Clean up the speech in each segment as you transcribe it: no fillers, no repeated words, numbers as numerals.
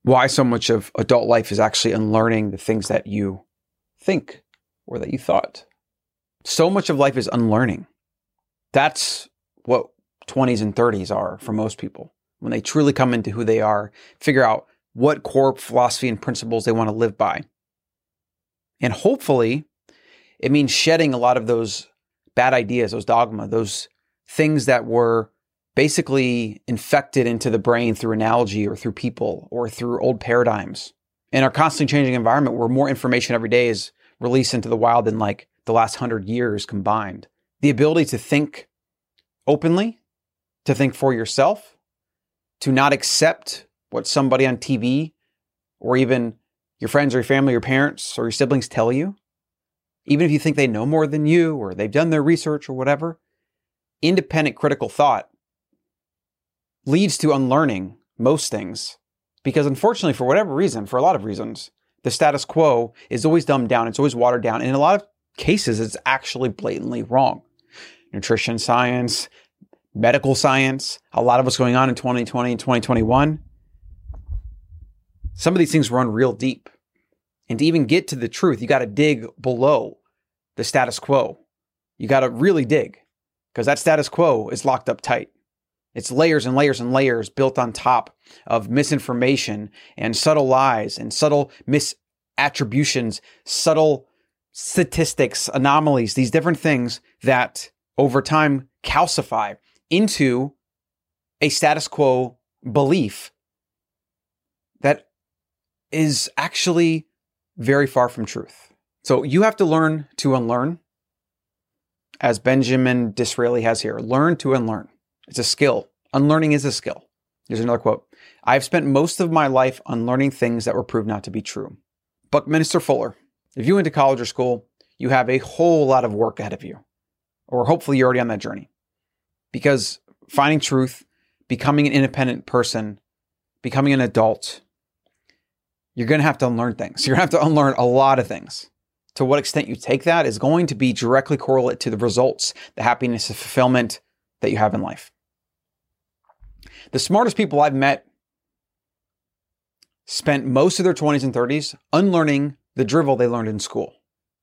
why so much of adult life is actually unlearning the things that you think or that you thought. So much of life is unlearning. That's what 20s and 30s are for most people. When they truly come into who they are, figure out what core philosophy and principles they want to live by. And hopefully, it means shedding a lot of those bad ideas, those dogma, those things that were basically infected into the brain through analogy or through people or through old paradigms. In our constantly changing environment where more information every day is released into the wild than like the last 100 years combined, the ability to think openly, to think for yourself, to not accept what somebody on TV or even your friends or your family, your parents or your siblings tell you, even if you think they know more than you or they've done their research or whatever, independent critical thought leads to unlearning most things. Because unfortunately, for whatever reason, for a lot of reasons, the status quo is always dumbed down. It's always watered down. And in a lot of cases, it's actually blatantly wrong. Nutrition science, medical science, a lot of what's going on in 2020 and 2021. Some of these things run real deep. And to even get to the truth, you got to dig below the status quo. You got to really dig because that status quo is locked up tight. It's layers and layers and layers built on top of misinformation and subtle lies and subtle misattributions, subtle statistics, anomalies, these different things that over time calcify into a status quo belief that is actually very far from truth. So you have to learn to unlearn, as Benjamin Disraeli has here. Learn to unlearn. It's a skill. Unlearning is a skill. Here's another quote. I've spent most of my life unlearning things that were proved not to be true. Buckminster Fuller. If you went to college or school, you have a whole lot of work ahead of you. Or hopefully you're already on that journey. Because finding truth, becoming an independent person, becoming an adult, you're going to have to unlearn things. You're going to have to unlearn a lot of things. To what extent you take that is going to be directly correlate to the results, the happiness, the fulfillment that you have in life. The smartest people I've met spent most of their 20s and 30s unlearning the drivel they learned in school.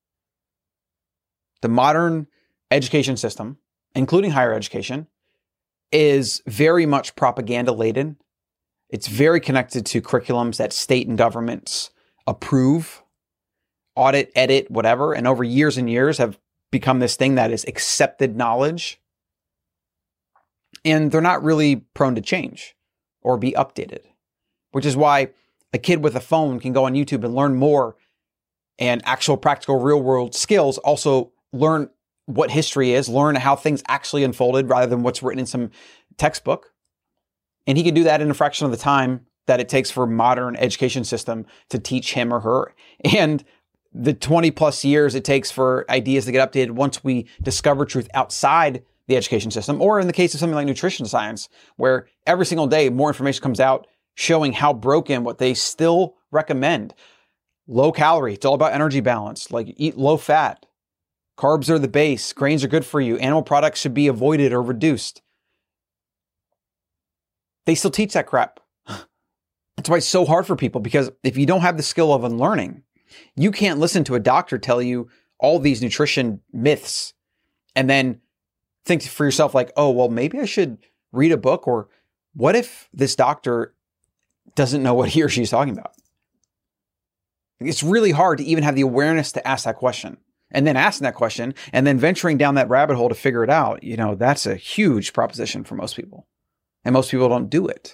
The modern education system, including higher education, is very much propaganda laden. It's very connected to curriculums that state and governments approve, audit, edit, whatever, and over years and years have become this thing that is accepted knowledge. And they're not really prone to change or be updated, which is why a kid with a phone can go on YouTube and learn more and actual practical real world skills, also learn what history is, learn how things actually unfolded rather than what's written in some textbook. And he can do that in a fraction of the time that it takes for a modern education system to teach him or her. And the 20 plus years it takes for ideas to get updated once we discover truth outside the education system, or in the case of something like nutrition science, where every single day more information comes out showing how broken what they still recommend. Low calorie, it's all about energy balance, like eat low fat. Carbs are the base, grains are good for you, animal products should be avoided or reduced. They still teach that crap. That's why it's so hard for people, because if you don't have the skill of unlearning, you can't listen to a doctor tell you all these nutrition myths and then think for yourself like, oh, well, maybe I should read a book, or what if this doctor doesn't know what he or she's talking about? It's really hard to even have the awareness to ask that question, and then asking that question and then venturing down that rabbit hole to figure it out. You know, that's a huge proposition for most people, and most people don't do it.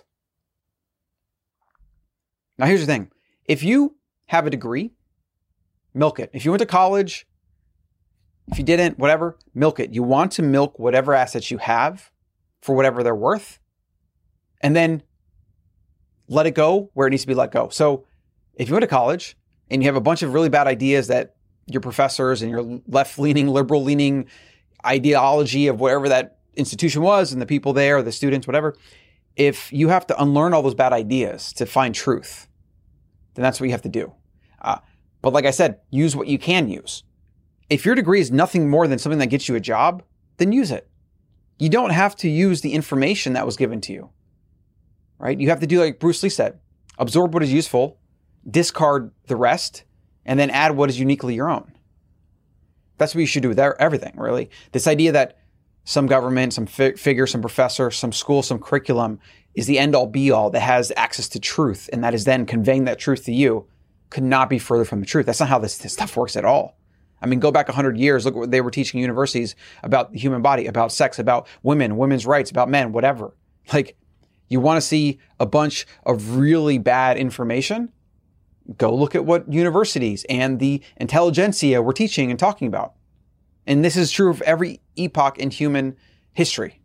Now, here's the thing. If you have a degree, milk it. If you went to college, if you didn't, whatever, milk it. You want to milk whatever assets you have for whatever they're worth, and then let it go where it needs to be let go. So if you went to college and you have a bunch of really bad ideas that your professors and your left-leaning, liberal-leaning ideology of whatever that institution was and the people there, the students, whatever, if you have to unlearn all those bad ideas to find truth, then that's what you have to do. But like I said, use what you can use. If your degree is nothing more than something that gets you a job, then use it. You don't have to use the information that was given to you, right? You have to do like Bruce Lee said, Absorb what is useful, discard the rest, and then add what is uniquely your own. That's what you should do with everything, really. This idea that some government, some figure, some professor, some school, some curriculum is the end-all be-all that has access to truth and that is then conveying that truth to you could not be further from the truth. That's not how this stuff works at all. I mean, go back 100 years, look what they were teaching universities about the human body, about sex, about women, women's rights, about men, whatever. Like, you want to see a bunch of really bad information? Go look at what universities and the intelligentsia were teaching and talking about. And this is true of every epoch in human history.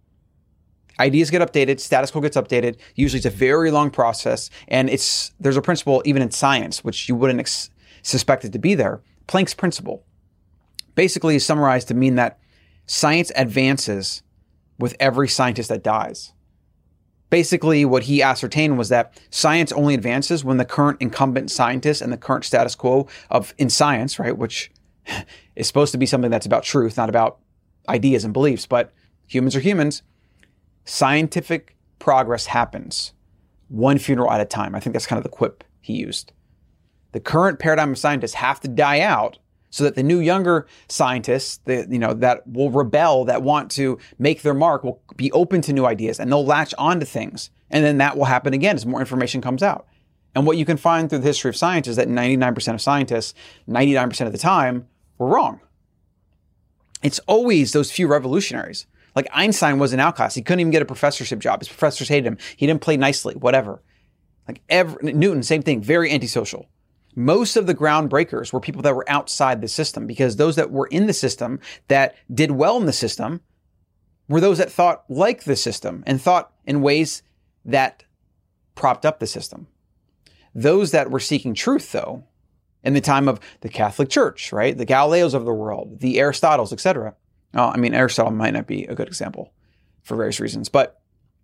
Ideas get updated, status quo gets updated. Usually it's a very long process. And there's a principle even in science, which you wouldn't suspect it to be there. Planck's principle basically is summarized to mean that science advances with every scientist that dies. Basically, what he ascertained was that science only advances when the current incumbent scientists and the current status quo in science, right, which is supposed to be something that's about truth, not about ideas and beliefs, but humans are humans. Scientific progress happens one funeral at a time. I think that's kind of the quip he used. The current paradigm of scientists have to die out so that the new younger scientists, that will rebel, that want to make their mark, will be open to new ideas and they'll latch onto things. And then that will happen again as more information comes out. And what you can find through the history of science is that 99% of scientists, 99% of the time, were wrong. It's always those few revolutionaries. Like Einstein was an outcast. He couldn't even get a professorship job. His professors hated him. He didn't play nicely, whatever. Newton, same thing, very antisocial. Most of the groundbreakers were people that were outside the system because those that were in the system that did well in the system were those that thought like the system and thought in ways that propped up the system. Those that were seeking truth, though, in the time of the Catholic Church, right? The Galileos of the world, the Aristotles, etc. Aristotle might not be a good example for various reasons, but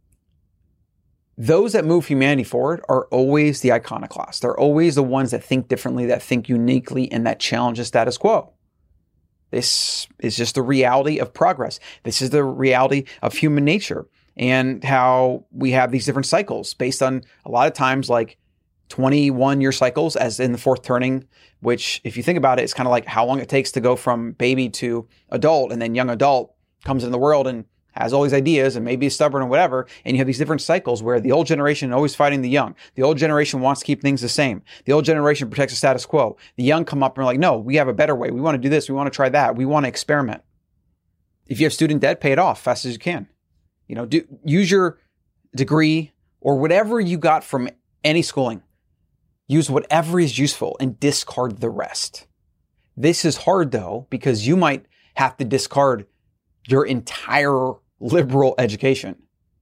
those that move humanity forward are always the iconoclasts. They're always the ones that think differently, that think uniquely, and that challenge the status quo. This is just the reality of progress. This is the reality of human nature and how we have these different cycles based on a lot of times like 21-year cycles, as in the fourth turning, which if you think about it, it's kind of like how long it takes to go from baby to adult, and then young adult comes into the world and has all these ideas and maybe is stubborn or whatever. And you have these different cycles where the old generation is always fighting the young. The old generation wants to keep things the same. The old generation protects the status quo. The young come up and are like, no, we have a better way. We want to do this. We want to try that. We want to experiment. If you have student debt, pay it off fast as you can. Use your degree or whatever you got from any schooling. Use whatever is useful and discard the rest. This is hard though, because you might have to discard your entire liberal education.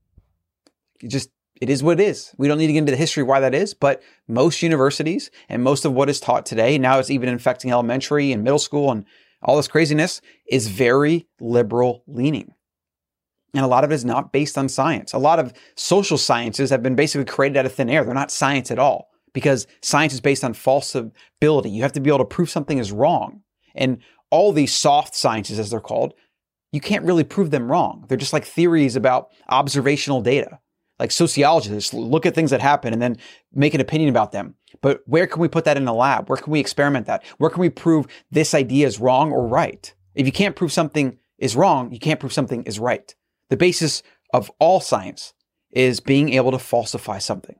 It is what it is. We don't need to get into the history of why that is, but most universities and most of what is taught today, now it's even infecting elementary and middle school and all this craziness, is very liberal leaning. And a lot of it is not based on science. A lot of social sciences have been basically created out of thin air. They're not science at all because science is based on falsibility. You have to be able to prove something is wrong. And all these soft sciences, as they're called, you can't really prove them wrong. They're just like theories about observational data. Like sociologists look at things that happen and then make an opinion about them. But where can we put that in a lab? Where can we experiment that? Where can we prove this idea is wrong or right? If you can't prove something is wrong, you can't prove something is right. The basis of all science is being able to falsify something.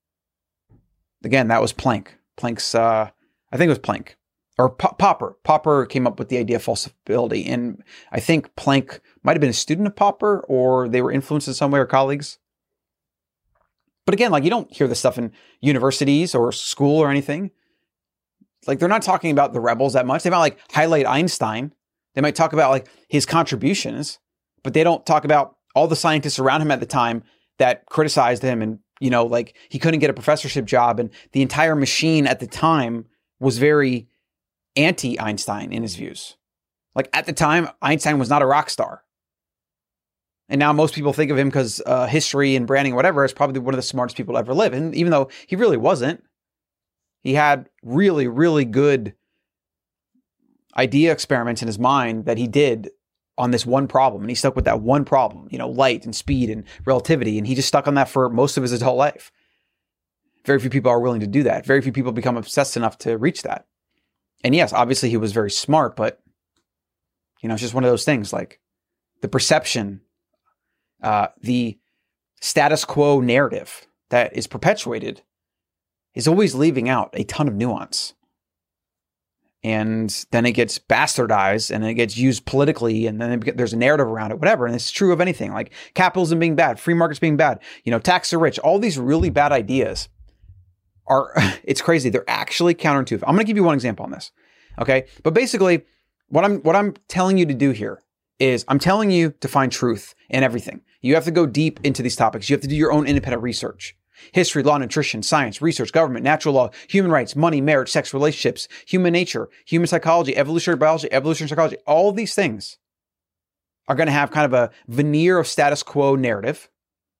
Again, that was Planck. Planck's, I think it was Planck. Or Popper. Popper came up with the idea of falsibility. And I think Planck might have been a student of Popper, or they were influenced in some way, or colleagues. But again, you don't hear this stuff in universities or school or anything. They're not talking about the rebels that much. They might highlight Einstein. They might talk about his contributions, but they don't talk about all the scientists around him at the time that criticized him and, he couldn't get a professorship job. And the entire machine at the time was very anti-Einstein in his views. At the time, Einstein was not a rock star. And now most people think of him because history and branding, whatever, is probably one of the smartest people to ever live. And even though he really wasn't, he had really, really good idea experiments in his mind that he did on this one problem. And he stuck with that one problem, light and speed and relativity. And he just stuck on that for most of his adult life. Very few people are willing to do that. Very few people become obsessed enough to reach that. And yes, obviously he was very smart, but it's just one of those things, like the perception, the status quo narrative that is perpetuated is always leaving out a ton of nuance. And then it gets bastardized and it gets used politically, and then there's a narrative around it, whatever. And it's true of anything, like capitalism being bad, free markets being bad, tax the rich, all these really bad ideas it's crazy. They're actually counterintuitive. I'm going to give you one example on this. Okay. But basically what I'm telling you to do here is I'm telling you to find truth in everything. You have to go deep into these topics. You have to do your own independent research. History, law, nutrition, science, research, government, natural law, human rights, money, marriage, sex, relationships, human nature, human psychology, evolutionary biology, evolutionary psychology. All of these things are going to have kind of a veneer of status quo narrative.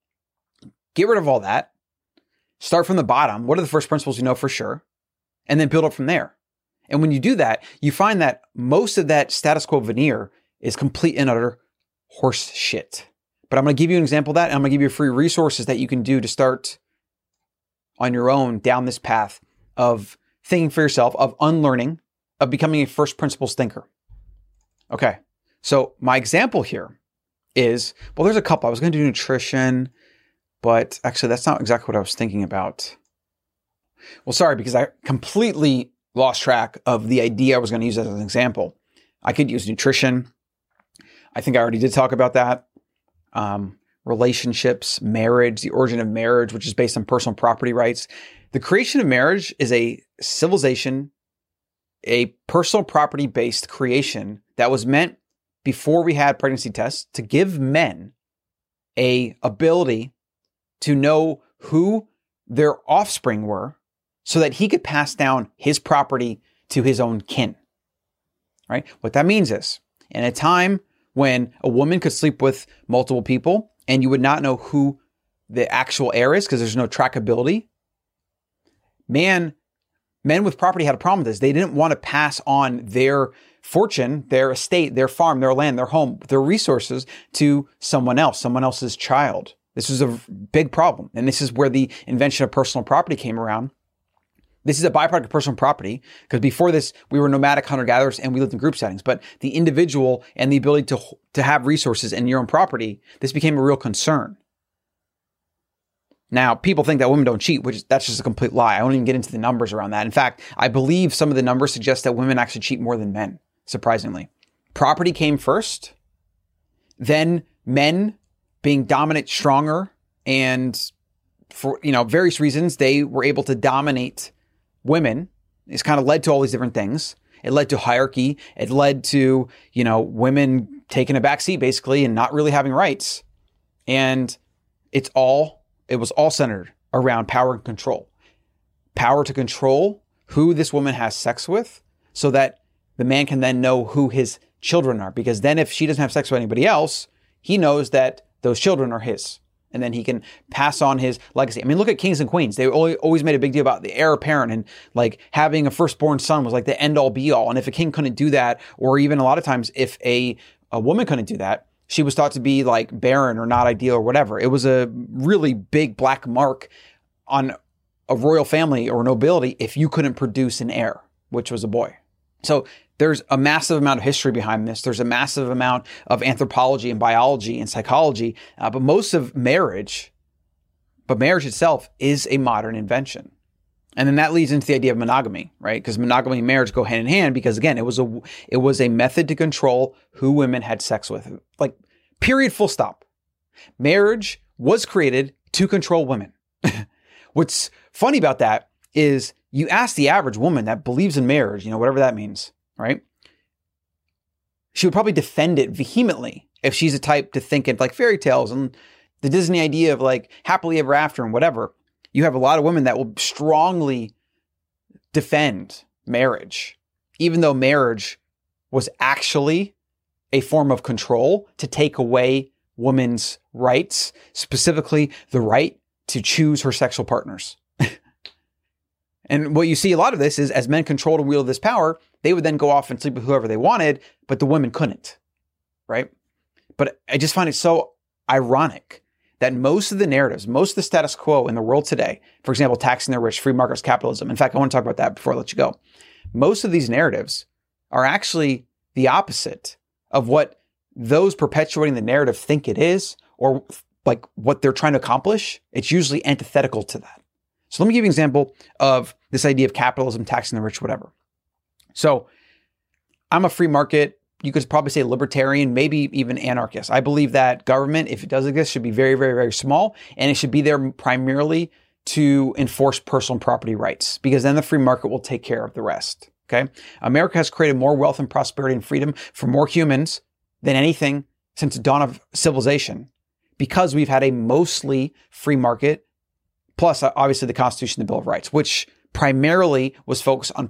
Get rid of all that. Start from the bottom. What are the first principles you know for sure? And then build up from there. And when you do that, you find that most of that status quo veneer is complete and utter horse shit. But I'm going to give you an example of that. And I'm going to give you free resources that you can do to start on your own down this path of thinking for yourself, of unlearning, of becoming a first principles thinker. Okay. So my example here is, well, there's a couple. I was going to do nutrition, but actually that's not exactly what I was thinking about. Well, sorry, because I completely lost track of the idea I was going to use as an example. I could use nutrition. I think I already did talk about that. Relationships, marriage, the origin of marriage, which is based on personal property rights. The creation of marriage is a civilization, a personal property based creation that was meant before we had pregnancy tests to give men a ability to know who their offspring were so that he could pass down his property to his own kin. Right? What that means is, in a time when a woman could sleep with multiple people and you would not know who the actual heir is because there's no trackability, men with property had a problem with this. They didn't want to pass on their fortune, their estate, their farm, their land, their home, their resources to someone else's child. This was a big problem. And this is where the invention of personal property came around. This is a byproduct of personal property because before this, we were nomadic hunter-gatherers and we lived in group settings. But the individual and the ability to have resources in your own property, this became a real concern. Now, people think that women don't cheat, that's just a complete lie. I won't even get into the numbers around that. In fact, I believe some of the numbers suggest that women actually cheat more than men, surprisingly. Property came first, then men being dominant, stronger, and for various reasons, they were able to dominate women. It's kind of led to all these different things. It led to hierarchy. It led to, women taking a back seat basically and not really having rights. And it was all centered around power and control. Power to control who this woman has sex with so that the man can then know who his children are. Because then if she doesn't have sex with anybody else, he knows that those children are his. And then he can pass on his legacy. I mean, look at kings and queens. They always made a big deal about the heir apparent and like having a firstborn son was like the end all be all. And if a king couldn't do that, or even a lot of times if a woman couldn't do that, she was thought to be like barren or not ideal or whatever. It was a really big black mark on a royal family or nobility if you couldn't produce an heir, which was a boy. So there's a massive amount of history behind this. There's a massive amount of anthropology and biology and psychology, but most of marriage itself is a modern invention. And then that leads into the idea of monogamy, right? Because monogamy and marriage go hand in hand because again, it was a method to control who women had sex with. Like, period, full stop. Marriage was created to control women. What's funny about that is you ask the average woman that believes in marriage, whatever that means, right? She would probably defend it vehemently if she's a type to think in like fairy tales and the Disney idea of like happily ever after and whatever. You have a lot of women that will strongly defend marriage, even though marriage was actually a form of control to take away women's rights, specifically the right to choose her sexual partners. And what you see a lot of this is as men controlled and wielded this power, they would then go off and sleep with whoever they wanted, but the women couldn't, right? But I just find it so ironic that most of the narratives, most of the status quo in the world today, for example, taxing the rich, free markets, capitalism. In fact, I want to talk about that before I let you go. Most of these narratives are actually the opposite of what those perpetuating the narrative think it is, or like what they're trying to accomplish. It's usually antithetical to that. So let me give you an example of this idea of capitalism, taxing the rich, whatever. So I'm a free market, you could probably say libertarian, maybe even anarchist. I believe that government, if it does exist, should be very, very, very small, and it should be there primarily to enforce personal property rights, because then the free market will take care of the rest. Okay. America has created more wealth and prosperity and freedom for more humans than anything since the dawn of civilization, because we've had a mostly free market, plus obviously the Constitution, the Bill of Rights, which primarily was focused on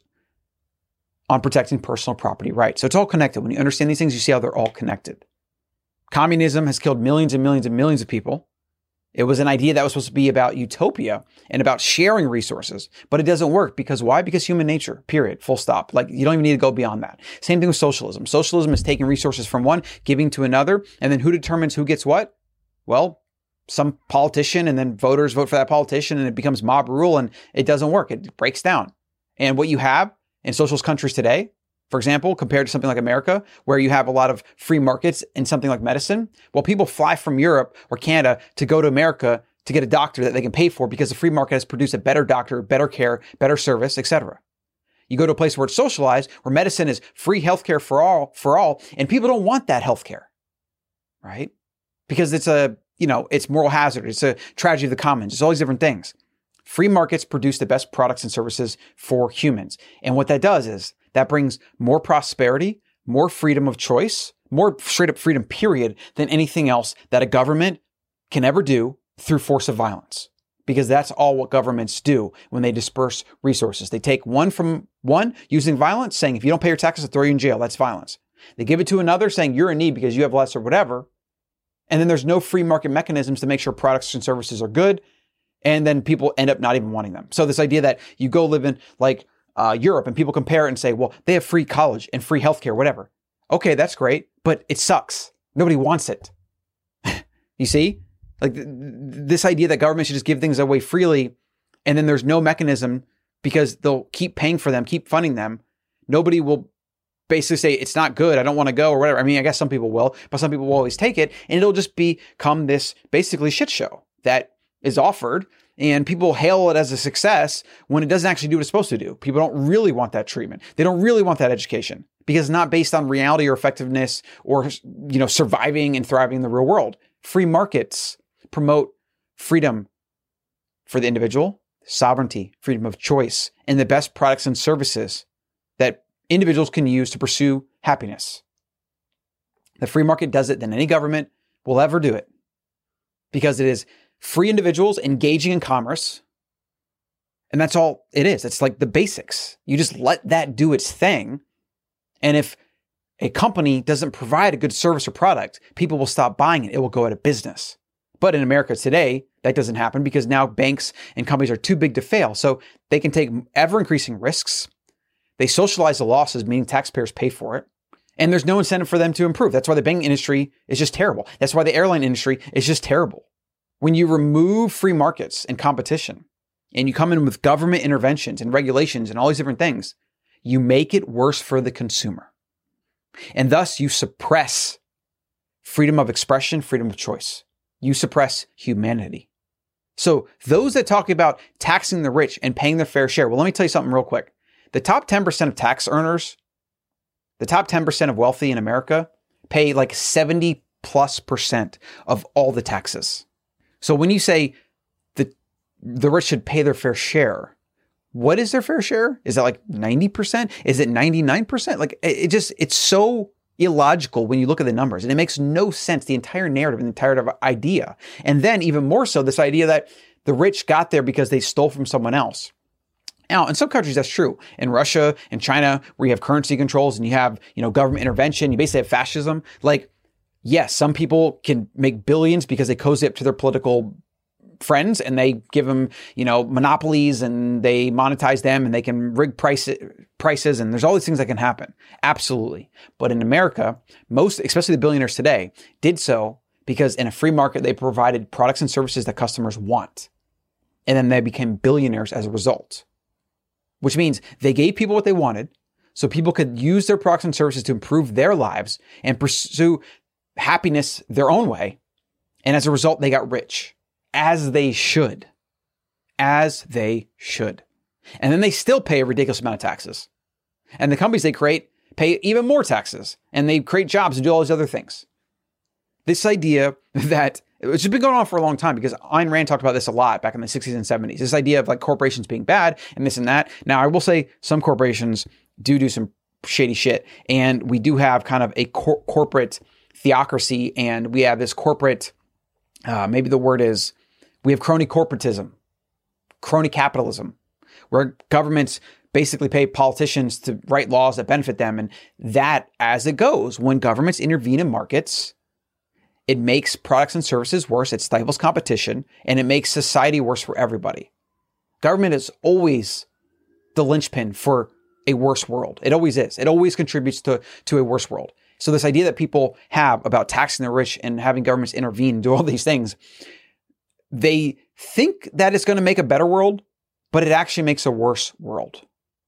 protecting personal property rights. So it's all connected. When you understand these things, you see how they're all connected. Communism has killed millions and millions and millions of people. It was an idea that was supposed to be about utopia and about sharing resources, but it doesn't work because why? Because human nature, period, full stop. Like you don't even need to go beyond that. Same thing with socialism. Socialism is taking resources from one, giving to another, and then who determines who gets what? Well, some politician, and then voters vote for that politician, and it becomes mob rule, and it doesn't work. It breaks down. And what you have in socialist countries today, for example, compared to something like America, where you have a lot of free markets in something like medicine, well, people fly from Europe or Canada to go to America to get a doctor that they can pay for because the free market has produced a better doctor, better care, better service, etc. You go to a place where it's socialized, where medicine is free healthcare for all, and people don't want that healthcare, right? Because it's it's moral hazard. It's a tragedy of the commons. It's all these different things. Free markets produce the best products and services for humans. And what that does is that brings more prosperity, more freedom of choice, more straight up freedom, period, than anything else that a government can ever do through force of violence. Because that's all what governments do when they disperse resources. They take one from one using violence, saying, if you don't pay your taxes, I'll throw you in jail. That's violence. They give it to another saying you're in need because you have less or whatever. And then there's no free market mechanisms to make sure products and services are good. And then people end up not even wanting them. So this idea that you go live in like Europe and people compare it and say, well, they have free college and free healthcare, whatever. Okay, that's great, but it sucks. Nobody wants it. You see? Like this idea that government should just give things away freely and then there's no mechanism because they'll keep paying for them, keep funding them. Nobody will basically say, it's not good, I don't want to go or whatever. I mean, I guess some people will, but some people will always take it and it'll just become this basically shit show that is offered and people hail it as a success when it doesn't actually do what it's supposed to do. People don't really want that treatment. They don't really want that education because it's not based on reality or effectiveness or, surviving and thriving in the real world. Free markets promote freedom for the individual, sovereignty, freedom of choice, and the best products and services that individuals can use to pursue happiness. The free market does it than any government will ever do it because it is free individuals engaging in commerce. And that's all it is. It's like the basics. You just let that do its thing. And if a company doesn't provide a good service or product, people will stop buying it. It will go out of business. But in America today, that doesn't happen because now banks and companies are too big to fail. So they can take ever increasing risks. They socialize the losses, meaning taxpayers pay for it. And there's no incentive for them to improve. That's why the banking industry is just terrible. That's why the airline industry is just terrible. When you remove free markets and competition and you come in with government interventions and regulations and all these different things, you make it worse for the consumer. And thus you suppress freedom of expression, freedom of choice. You suppress humanity. So those that talk about taxing the rich and paying their fair share, well, let me tell you something real quick. The top 10% of tax earners, the top 10% of wealthy in America pay like 70+% of all the taxes. So when you say the rich should pay their fair share, what is their fair share? Is that like 90%? Is it 99%? Like it's so illogical when you look at the numbers and it makes no sense, the entire narrative and the entire idea. And then even more so, this idea that the rich got there because they stole from someone else. Now, in some countries, that's true. In Russia and China, where you have currency controls and you have, government intervention, you basically have fascism. Like, yes, some people can make billions because they cozy up to their political friends and they give them, monopolies and they monetize them and they can rig prices and there's all these things that can happen. Absolutely. But in America, most, especially the billionaires today, did so because in a free market, they provided products and services that customers want. And then they became billionaires as a result, which means they gave people what they wanted so people could use their products and services to improve their lives and pursue happiness their own way. And as a result, they got rich, as they should. As they should. And then they still pay a ridiculous amount of taxes. And the companies they create pay even more taxes. And they create jobs and do all these other things. This idea that, it's been going on for a long time because Ayn Rand talked about this a lot back in the 60s and 70s. This idea of like corporations being bad and this and that. Now, I will say some corporations do some shady shit. And we do have kind of a corporate theocracy. And we have this corporate, maybe the word is, we have crony corporatism, crony capitalism, where governments basically pay politicians to write laws that benefit them. And that, as it goes, when governments intervene in markets, it makes products and services worse, it stifles competition, and it makes society worse for everybody. Government is always the linchpin for a worse world. It always is. It always contributes to a worse world. So this idea that people have about taxing the rich and having governments intervene and do all these things, they think that it's going to make a better world, but it actually makes a worse world.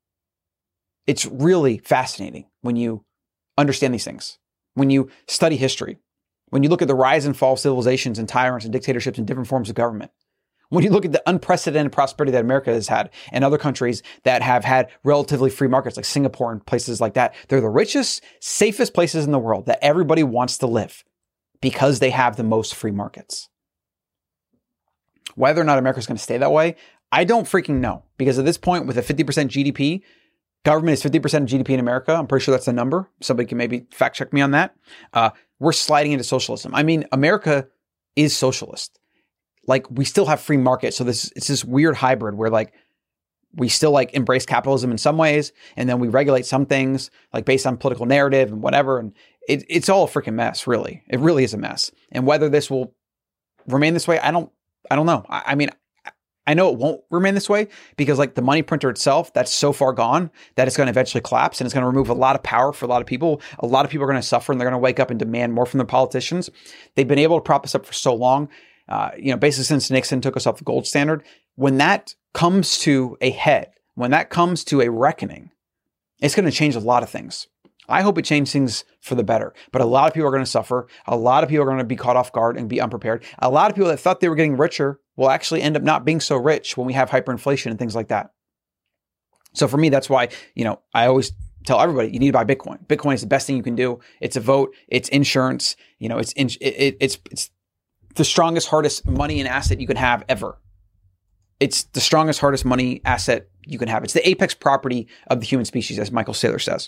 It's really fascinating when you understand these things, when you study history, when you look at the rise and fall of civilizations and tyrants and dictatorships and different forms of government, when you look at the unprecedented prosperity that America has had and other countries that have had relatively free markets like Singapore and places like that, they're the richest, safest places in the world that everybody wants to live because they have the most free markets. Whether or not America is going to stay that way, I don't freaking know. Because at this point, with a 50% GDP, government is 50% of GDP in America. I'm pretty sure that's the number. Somebody can maybe fact check me on that. We're sliding into socialism. I mean, America is socialist. Like, we still have free market. So it's this weird hybrid where like we still like embrace capitalism in some ways, and then we regulate some things like based on political narrative and whatever. And it's all a freaking mess, really. It really is a mess. And whether this will remain this way, I don't know. I mean, I know it won't remain this way because like the money printer itself, that's so far gone that it's going to eventually collapse and it's going to remove a lot of power for a lot of people. A lot of people are going to suffer and they're going to wake up and demand more from their politicians. They've been able to prop us up for so long, basically since Nixon took us off the gold standard. When that comes to a head, when that comes to a reckoning, it's going to change a lot of things. I hope it changes things for the better, but a lot of people are going to suffer. A lot of people are going to be caught off guard and be unprepared. A lot of people that thought they were getting richer will actually end up not being so rich when we have hyperinflation and things like that. So for me, that's why, I always tell everybody, you need to buy Bitcoin. Bitcoin is the best thing you can do. It's a vote. It's insurance. It's the strongest, hardest money and asset you can have ever. It's the strongest, hardest money asset you can have. It's the apex property of the human species, as Michael Saylor says.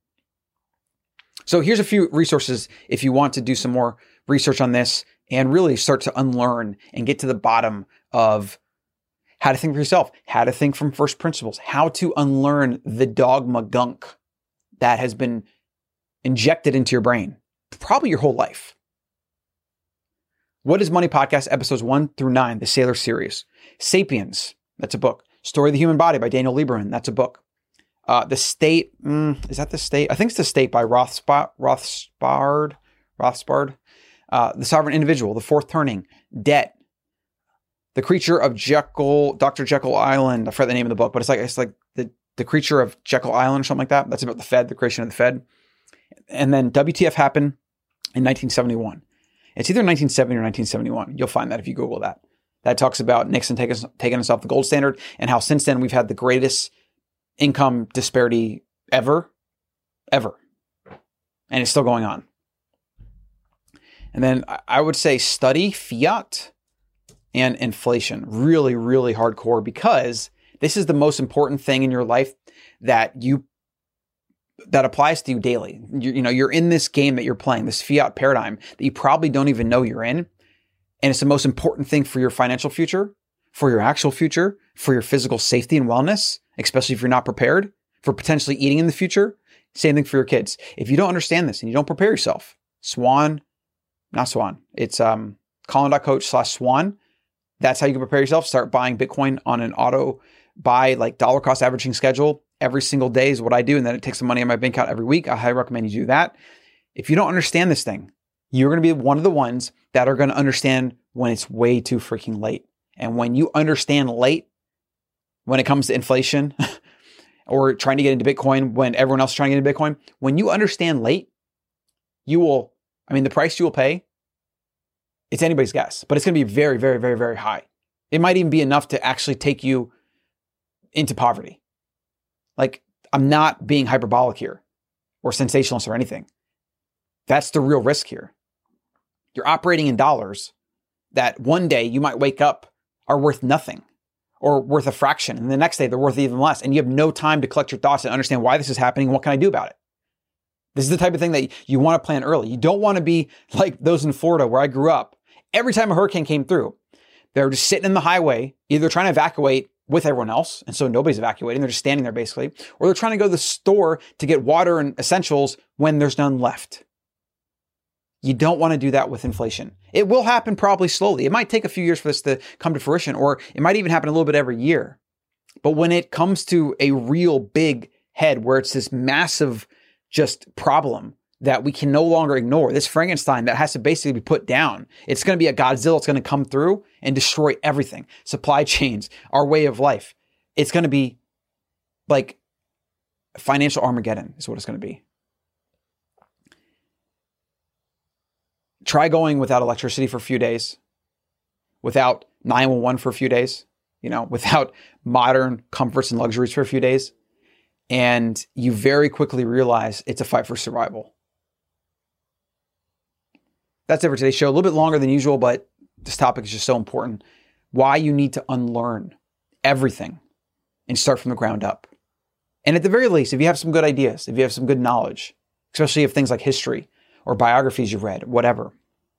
So here's a few resources if you want to do some more research on this and really start to unlearn and get to the bottom of how to think for yourself, how to think from first principles, how to unlearn the dogma gunk that has been injected into your brain, probably your whole life. What is Money Podcast, episodes 1 through 9, the Saylor series. Sapiens, that's a book. Story of the Human Body by Daniel Lieberman, that's a book. The State, is that The State? I think it's The State by Rothbard. The Sovereign Individual, The Fourth Turning, Debt, The Creature of Dr. Jekyll Island. I forget the name of the book, but it's like the Creature of Jekyll Island or something like that. That's about the Fed, the creation of the Fed. And then WTF happened in 1971. It's either 1970 or 1971. You'll find that if you Google that. That talks about Nixon taking us off the gold standard and how since then we've had the greatest income disparity ever. And it's still going on. And then I would say study fiat and inflation really, really hardcore, because this is the most important thing in your life that applies to you daily. You're in this game that you're playing, this fiat paradigm that you probably don't even know you're in. And it's the most important thing for your financial future, for your actual future, for your physical safety and wellness, especially if you're not prepared for potentially eating in the future. Same thing for your kids. If you don't understand this and you don't prepare yourself, it's Colin.coach/Swan. That's how you can prepare yourself. Start buying Bitcoin on an auto buy, like dollar cost averaging schedule. Every single day is what I do. And then it takes the money in my bank account every week. I highly recommend you do that. If you don't understand this thing, You're going to be one of the ones that are going to understand when it's way too freaking late. And when you understand late, when it comes to inflation or trying to get into Bitcoin, when everyone else is trying to get into Bitcoin, when you understand late, the price you will pay, it's anybody's guess, but it's going to be very, very, very, very high. It might even be enough to actually take you into poverty. Like, I'm not being hyperbolic here or sensationalist or anything. That's the real risk here. You're operating in dollars that one day you might wake up are worth nothing or worth a fraction. And the next day they're worth even less. And you have no time to collect your thoughts and understand why this is happening and what can I do about it. This is the type of thing that you want to plan early. You don't want to be like those in Florida where I grew up. Every time a hurricane came through, they were just sitting in the highway, either trying to evacuate with everyone else, and so nobody's evacuating, they're just standing there basically, or they're trying to go to the store to get water and essentials when there's none left. You don't want to do that with inflation. It will happen probably slowly. It might take a few years for this to come to fruition, or it might even happen a little bit every year. But when it comes to a real big head where it's this massive just problem that we can no longer ignore, this Frankenstein that has to basically be put down, it's going to be a Godzilla. It's going to come through and destroy everything. Supply chains, our way of life. It's going to be like financial Armageddon is what it's going to be. Try going without electricity for a few days, without 911 for a few days, without modern comforts and luxuries for a few days. And you very quickly realize it's a fight for survival. That's it for today's show. A little bit longer than usual, but this topic is just so important. Why you need to unlearn everything and start from the ground up. And at the very least, if you have some good ideas, if you have some good knowledge, especially of things like history or biographies you've read, whatever,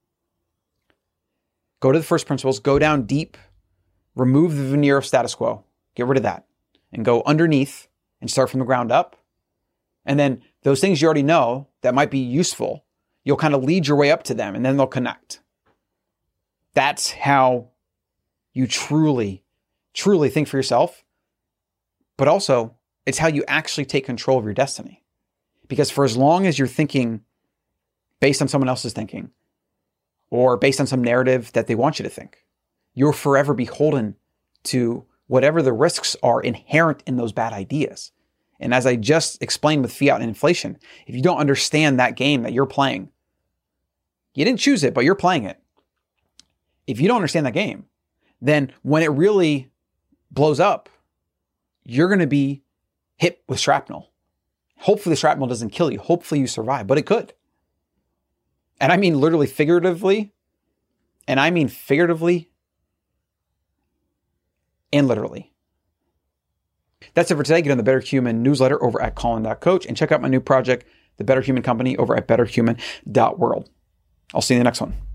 go to the first principles, go down deep, remove the veneer of status quo, get rid of that, and go underneath and start from the ground up. And then those things you already know that might be useful, you'll kind of lead your way up to them and then they'll connect. That's how you truly, truly think for yourself. But also, it's how you actually take control of your destiny. Because for as long as you're thinking based on someone else's thinking or based on some narrative that they want you to think, you're forever beholden to whatever the risks are inherent in those bad ideas. And as I just explained with fiat and inflation, if you don't understand that game that you're playing, you didn't choose it, but you're playing it. If you don't understand that game, then when it really blows up, you're going to be hit with shrapnel. Hopefully the shrapnel doesn't kill you. Hopefully you survive, but it could. And I mean literally figuratively, and I mean figuratively and literally. That's it for today. Get on the Better Human newsletter over at Colin.coach and check out my new project, The Better Human Company, over at betterhuman.world. I'll see you in the next one.